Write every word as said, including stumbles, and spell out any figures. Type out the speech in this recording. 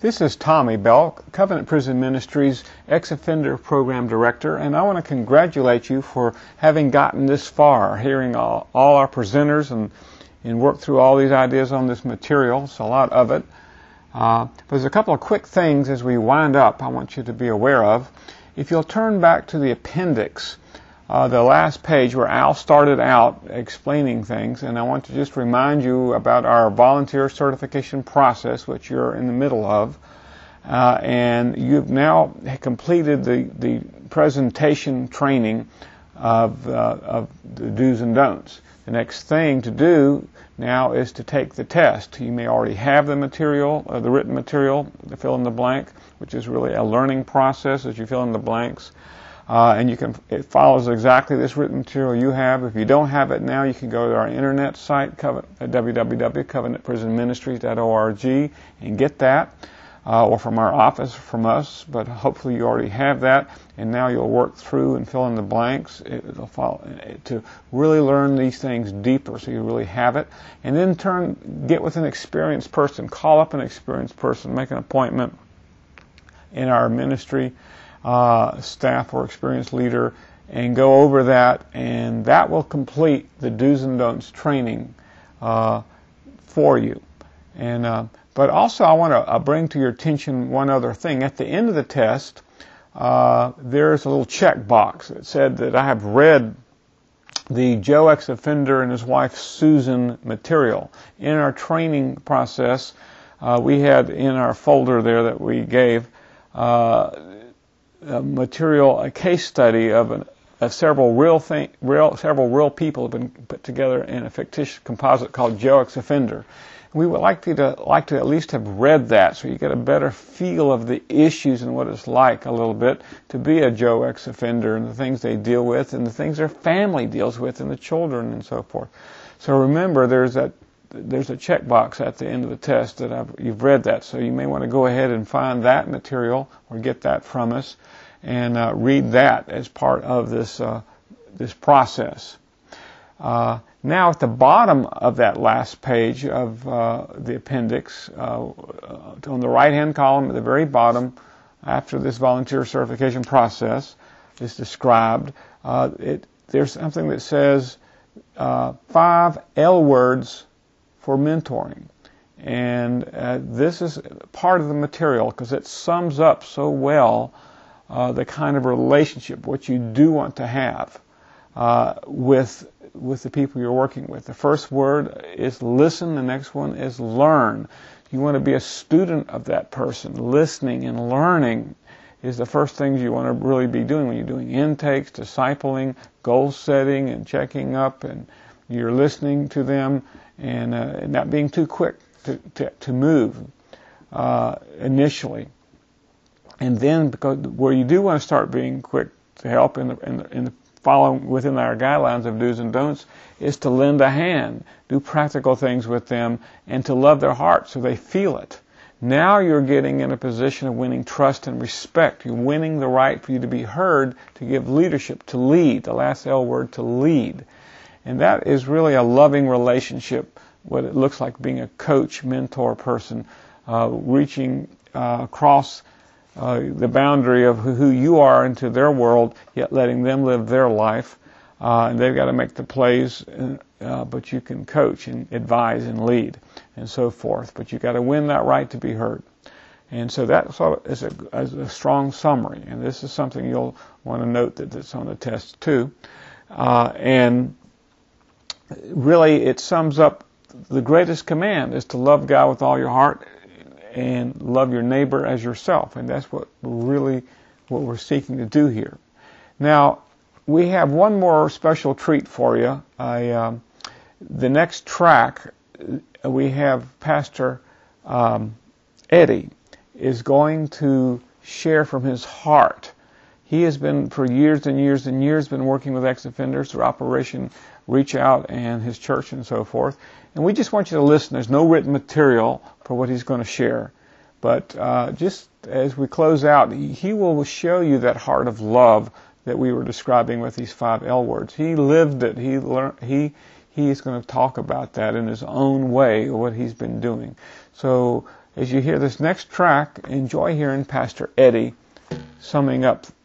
This is Tommy Bell, Covenant Prison Ministries ex-offender program director, and I want to congratulate you for having gotten this far, hearing all, all our presenters and, and work through all these ideas on this material. It's a lot of it. Uh, there's a couple of quick things as we wind up I want you to be aware of. If you'll turn back to the appendix, uh, the last page where Al started out explaining things, and I want to just remind you about our volunteer certification process, which you're in the middle of. Uh, and you've now completed the, the presentation training of, uh, of the do's and don'ts. The next thing to do now is to take the test. You may already have the material, uh, the written material, to fill in the blank, which is really a learning process as you fill in the blanks. Uh, and you can, it follows exactly this written material you have. If you don't have it now, you can go to our internet site, w w w dot covenant prison ministries dot org, and get that, uh, or from our office, from us. But hopefully you already have that, and now you'll work through and fill in the blanks. It'll follow, to really learn these things deeper, so you really have it. And then turn, get with an experienced person. Call up an experienced person. Make an appointment in our ministry Uh, staff or experienced leader, and go over that, and that will complete the do's and don'ts training uh, for you. And uh, but also I want to uh, bring to your attention one other thing. At the end of the test, uh, there's a little check box that said that I have read the Joe ex-offender and his wife Susan material. In our training process, uh, we had in our folder there that we gave uh, a material, a case study of, an, of several real thing, real, several real people have been put together in a fictitious composite called Joe ex-offender. We would like you to like to at least have read that, so you get a better feel of the issues and what it's like a little bit to be a Joe ex-offender and the things they deal with and the things their family deals with and the children and so forth. So remember, there's that. There's a checkbox at the end of the test that I've, you've read that, so you may want to go ahead and find that material or get that from us and uh, read that as part of this uh, this process. Uh, now, at the bottom of that last page of uh, the appendix, uh, on the right-hand column at the very bottom, after this volunteer certification process is described, uh, it, there's something that says uh, five L words for mentoring. And uh, this is part of the material because it sums up so well uh, the kind of relationship, what you do want to have uh, with with the people you're working with. The first word is listen, the next one is learn. You want to be a student of that person. Listening and learning is the first things you want to really be doing when you're doing intakes, discipling, goal setting, and checking up, and you're listening to them and, uh, and not being too quick to, to, to move uh, initially. And then, because where you do want to start being quick to help in the, in the, in the following within our guidelines of do's and don'ts is to lend a hand, do practical things with them, and to love their heart so they feel it. Now you're getting in a position of winning trust and respect. You're winning the right for you to be heard, to give leadership, to lead, the last L word, to lead. And that is really a loving relationship, what it looks like being a coach, mentor person, uh, reaching uh, across uh, the boundary of who you are into their world, yet letting them live their life. Uh, and they've got to make the plays, uh, but you can coach and advise and lead and so forth. But you've got to win that right to be heard. And so that sort of is a, is a strong summary. And this is something you'll want to note that that's on the test too. Uh, and really, it sums up the greatest command is to love God with all your heart and love your neighbor as yourself. And that's what really what we're seeking to do here. Now, we have one more special treat for you. I, um, the next track, we have Pastor um, Eddie is going to share from his heart. He has been, for years and years and years, been working with ex-offenders through Operation Reach Out and his church and so forth. And we just want you to listen. There's no written material for what he's going to share. But uh, just as we close out, he will show you that heart of love that we were describing with these five L words. He lived it. He learned. He he is going to talk about that in his own way, what he's been doing. So as you hear this next track, enjoy hearing Pastor Eddie summing up